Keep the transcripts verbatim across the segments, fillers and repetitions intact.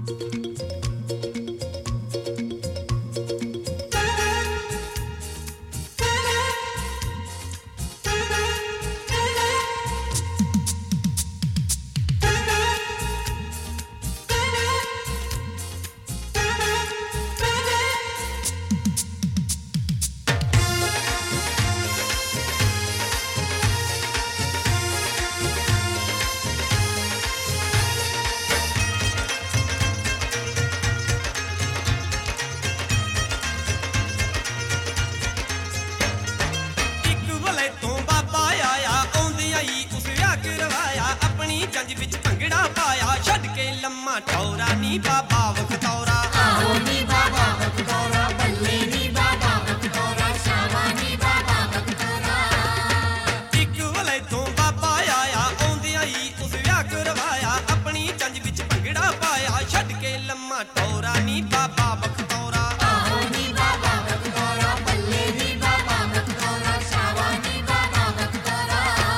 जंज विच भंगड़ा पाया छड्ड के लम्मा ठौरा नी बाबा वखतौरा आहो नी बाबा वखतौरा बल्ले नी बाबा वखतौरा शावा नी बाबा वखतौरा इक वले तो बाबा आया औंदियां ही उस विआह करवाया अपनी जंज विच भंगड़ा पाया छड्ड के लम्मा ठौरा नी बाबा वखतौरा आहो नी बाबा वखतौरा बल्ले नी बाबा वखतौरा शावा नी बाबा वखतौरा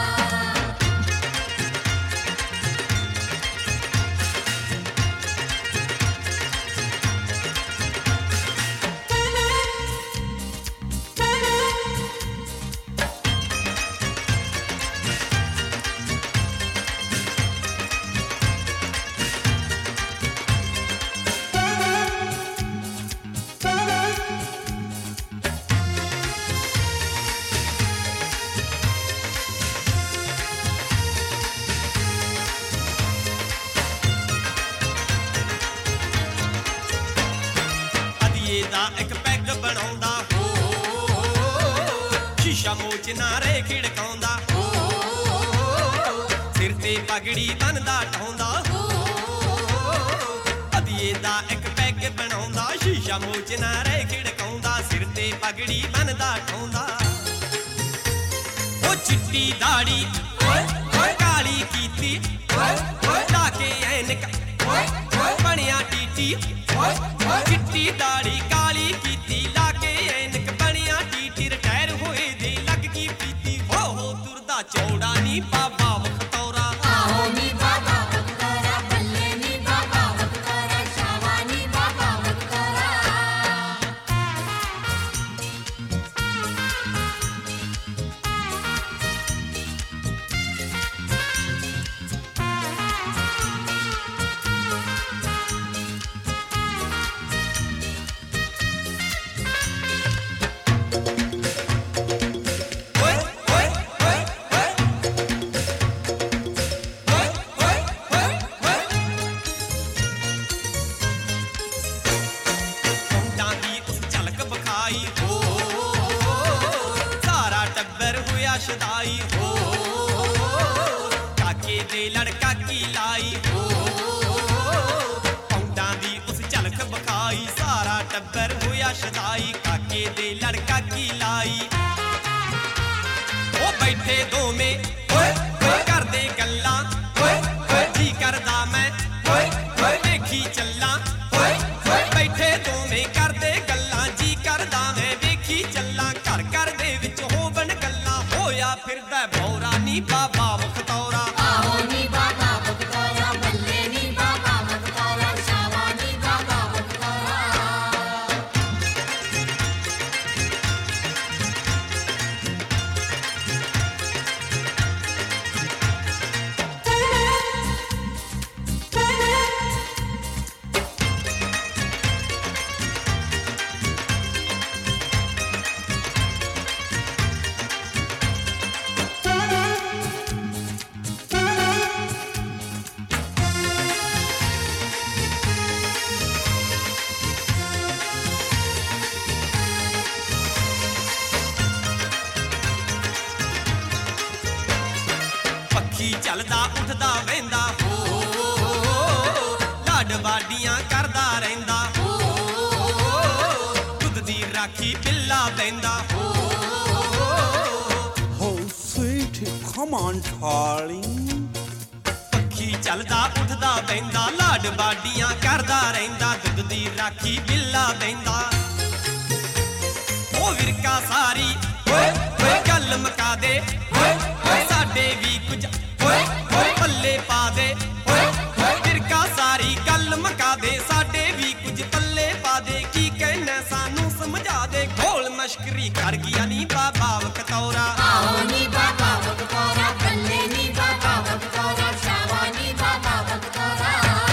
एक पैग बनाउंदा हो शीशा मोच नारे खिड़काउंदा हो सिर ते पगड़ी बनदा ढाउंदा हो अदिए दा एक पैग बनाउंदा शीशा मोच नारे खिड़काउंदा सिर ते पगड़ी बनदा ढाउंदा ओ चिट्टी दाड़ी ओए ओए काली कीती ओए ओए लाके ऐनक ओए ओए बनिया टीटी ओए ओए चिट्टी दाड़ी काली कीती लाके ऐनक बनिया टीटी रिटायर होए दे लग गई पीती हो हो तुरदा चौड़ा नी बाबा वखतौरा आहो नी बाबा वखतौरा बल्ले नी बाबा वखतौरा शावा नी बाबा वखतौरा शदाई हो काके दे लड़का की लाई हो पौंडा दी उस झलक बखाई सारा टब्बर होया शदाई काके दे लड़का की लाई ओ बैठे दो में ओए ओए कर दे गल्ला ओए ओए जी करदा मैं ओए ओए देखी चल्ला ओए ओए बैठे दो में कर दे गल्ला जी करदा मैं देखी चल्ला घर घर दे विच होवन गल्ला होया फिरदा भौरा नी बाबा वखतौरा आहो नी बाबा वखतौरा बल्ले नी बाबा वखतौरा शावा नी बाबा वखतौरा चलदा उठदा वेंदा हो लाड वाडियां करदा रहिंदा हो दुध दी राखी पिल्ला देंदा हो Oh sweetie, come on darling पक्षी चलदा उठदा वेंदा लाड वाडियां करदा रहिंदा दुध दी राखी पिल्ला देंदा ओ विरका सारी ओए ओए गल मका दे ओए ओए साडे भी कुछ ओए ओए पल्ले पा दे ओए ओए विरका सारी गल मका ਕਰਦੇ ਸਾਡੇ ਵੀ ਕੁਝ ਪੱਲੇ ਪਾ ਦੇ ਕੀ ਕਹਿਣਾ ਸਾਨੂੰ ਸਮਝਾ ਦੇ ਢੋਲ ਮਸ਼ਕਰੀ ਕਰ ਗਿਆ ਨੀ ਬਾਬਾ ਬਖਤੌਰਾ ਆਓ ਨੀ ਬਾਬਾ ਬਖਤੌਰਾ ਬੱਲੇ ਨੀ ਬਾਬਾ ਬਖਤੌਰਾ ਸ਼ਾਵਾ ਨੀ ਬਾਬਾ ਬਖਤੌਰਾ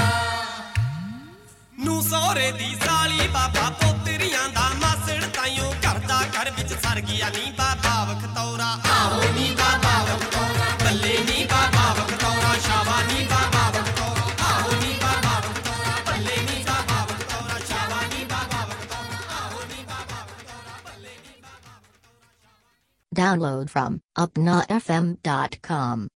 ਨੂੰ ਸੋਹਰੇ ਦੀ ਸਾਲੀ ਬਾਬਾ ਪੋਤਰੀਆਂ ਦਾ ਮਾਸੜ ਤਾਈਓ ਘਰ ਦਾ ਘਰ ਵਿੱਚ ਸਰ ਗਿਆ ਨੀ ਬਾਬਾ ਬਖਤੌਰਾ ਆਓ ਨੀ ਬਾਬਾ ਬਖਤੌਰਾ ਬੱਲੇ ਨੀ ਬਾਬਾ ਬਖਤੌਰਾ ਸ਼ਾਵਾ ਨੀ ਬਾਬਾ ਬਖਤੌਰਾ ਆਹੋ ਨੀ ਬਾਬਾ ਬਖਤੌਰਾ ਬੱਲੇ ਨੀ ਬਾਬਾ ਬਖਤੌਰਾ ਸ਼ਾਵਾ ਨੀ ਬਾਬਾ ਬਖਤੌਰਾ ਆਹੋ ਨੀ ਬਾਬਾ ਬਖਤੌਰਾ ਬੱਲੇ ਨੀ ਬਾਬਾ Download from upna f m dot com.